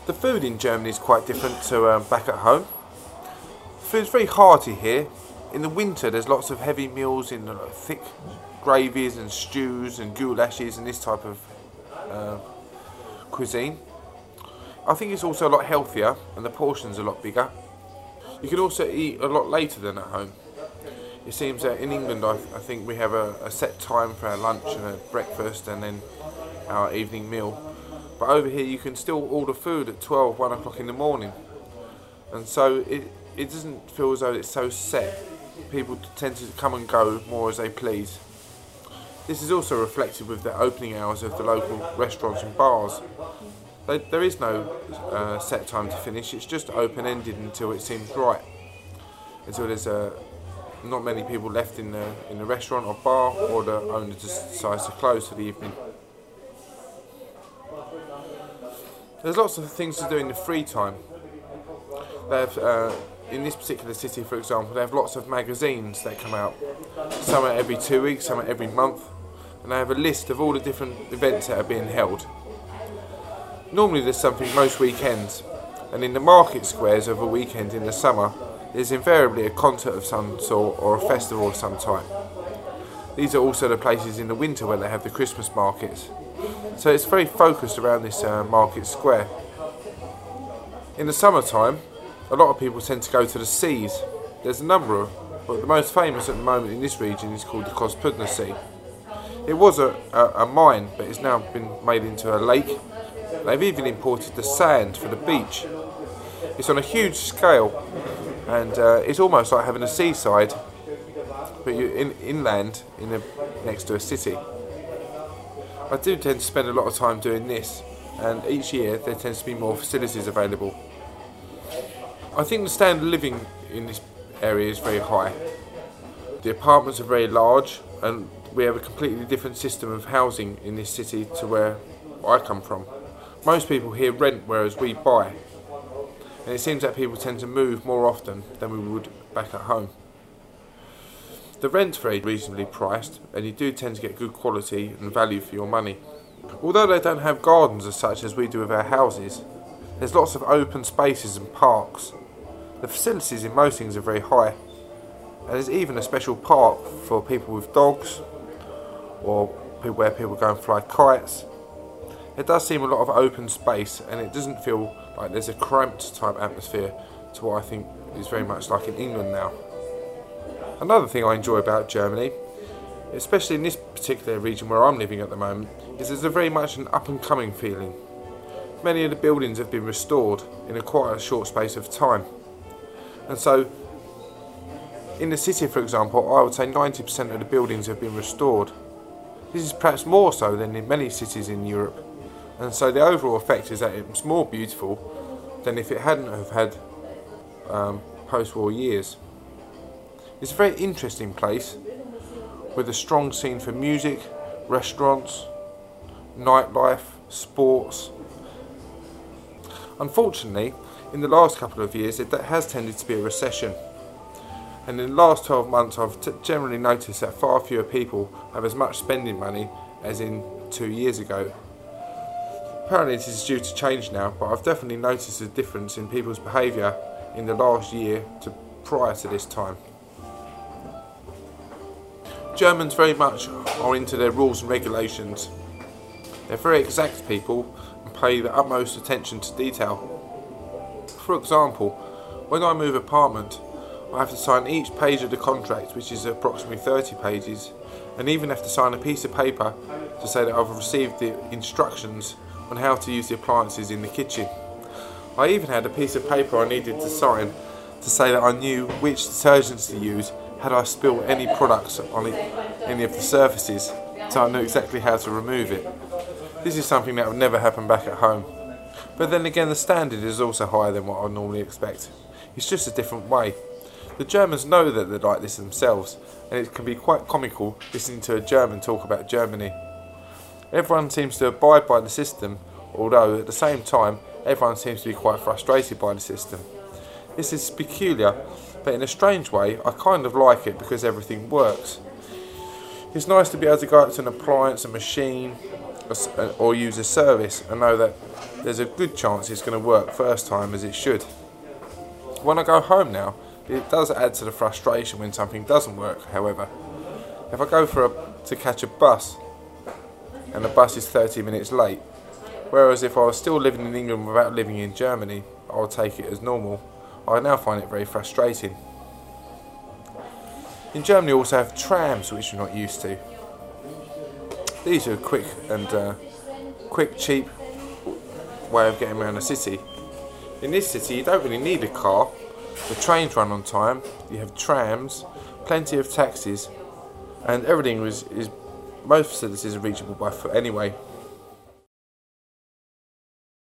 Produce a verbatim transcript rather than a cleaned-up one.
The food in Germany is quite different to uh, back at home. Food's very hearty here. In the winter there's lots of heavy meals in uh, thick gravies and stews and goulashes and this type of uh, cuisine. I think it's also a lot healthier and the portions are a lot bigger. You can also eat a lot later than at home. It seems that in England I, I think we have a, a set time for our lunch and a breakfast and then our evening meal. But over here you can still order food at twelve, one o'clock in the morning. And so it, it doesn't feel as though it's so set. People tend to come and go more as they please. This is also reflected with the opening hours of the local restaurants and bars. They, there is no uh, set time to finish, it's just open-ended until it seems right. Until there's uh, not many people left in the, in the restaurant or bar, or the owner just decides to close for the evening. There's lots of things to do in the free time. They have, uh, in this particular city, for example, they have lots of magazines that come out. Some are every two weeks, some are every month, and they have a list of all the different events that are being held. Normally there's something most weekends, and in the market squares of a weekend in the summer, there's invariably a concert of some sort or a festival of some type. These are also the places in the winter where they have the Christmas markets. So it's very focused around this uh, market square. In the summertime, a lot of people tend to go to the seas. There's a number of, but the most famous at the moment in this region is called the Kospudner Sea. It was a, a, a mine, but it's now been made into a lake. They've even imported the sand for the beach. It's on a huge scale, and uh, it's almost like having a seaside, but you're in, inland in a, next to a city. I do tend to spend a lot of time doing this, and each year there tends to be more facilities available. I think the standard of living in this area is very high. The apartments are very large, and we have a completely different system of housing in this city to where I come from. Most people here rent, whereas we buy, and it seems that people tend to move more often than we would back at home. The rent's very reasonably priced, and you do tend to get good quality and value for your money. Although they don't have gardens as such as we do with our houses, there's lots of open spaces and parks. The facilities in most things are very high, and there's even a special park for people with dogs, or where people go and fly kites. It does seem a lot of open space, and it doesn't feel like there's a cramped type atmosphere to what I think is very much like in England now. Another thing I enjoy about Germany, especially in this particular region where I'm living at the moment, is there's a very much an up and coming feeling. Many of the buildings have been restored in a quite a short space of time. And so, in the city for example, I would say ninety percent of the buildings have been restored. This is perhaps more so than in many cities in Europe. And so the overall effect is that it's more beautiful than if it hadn't have had um, post-war years. It's a very interesting place with a strong scene for music, restaurants, nightlife, sports. Unfortunately, in the last couple of years it has tended to be a recession, and in the last twelve months I've t generally noticed that far fewer people have as much spending money as in two years ago. Apparently this is due to change now, but I've definitely noticed a difference in people's behaviour in the last year to prior to this time. Germans very much are into their rules and regulations. They're very exact people and pay the utmost attention to detail. For example, when I move apartment, I have to sign each page of the contract, which is approximately thirty pages, and even have to sign a piece of paper to say that I've received the instructions on how to use the appliances in the kitchen. I even had a piece of paper I needed to sign to say that I knew which detergents to use had I spilled any products on it, any of the surfaces, so I knew exactly how to remove it. This is something that would never happen back at home. But then again, the standard is also higher than what I normally expect. It's just a different way. The Germans know that they're like this themselves, and it can be quite comical listening to a German talk about Germany. Everyone seems to abide by the system, although at the same time everyone seems to be quite frustrated by the system. This is peculiar, but in a strange way I kind of like it because everything works. It's nice to be able to go up to an appliance, a machine, a, or use a service and know that there's a good chance it's going to work first time as it should. When I go home now, it does add to the frustration when something doesn't work. However, if I go for a, to catch a bus and the bus is thirty minutes late, whereas if I was still living in England without living in Germany, I'll take it as normal. I now find it very frustrating. In Germany we also have trams, which we're not used to. These are quick and uh, quick, cheap way of getting around the city. In this city you don't really need a car. The trains run on time, you have trams, plenty of taxis, and everything is, is most facilities are reachable by foot anyway.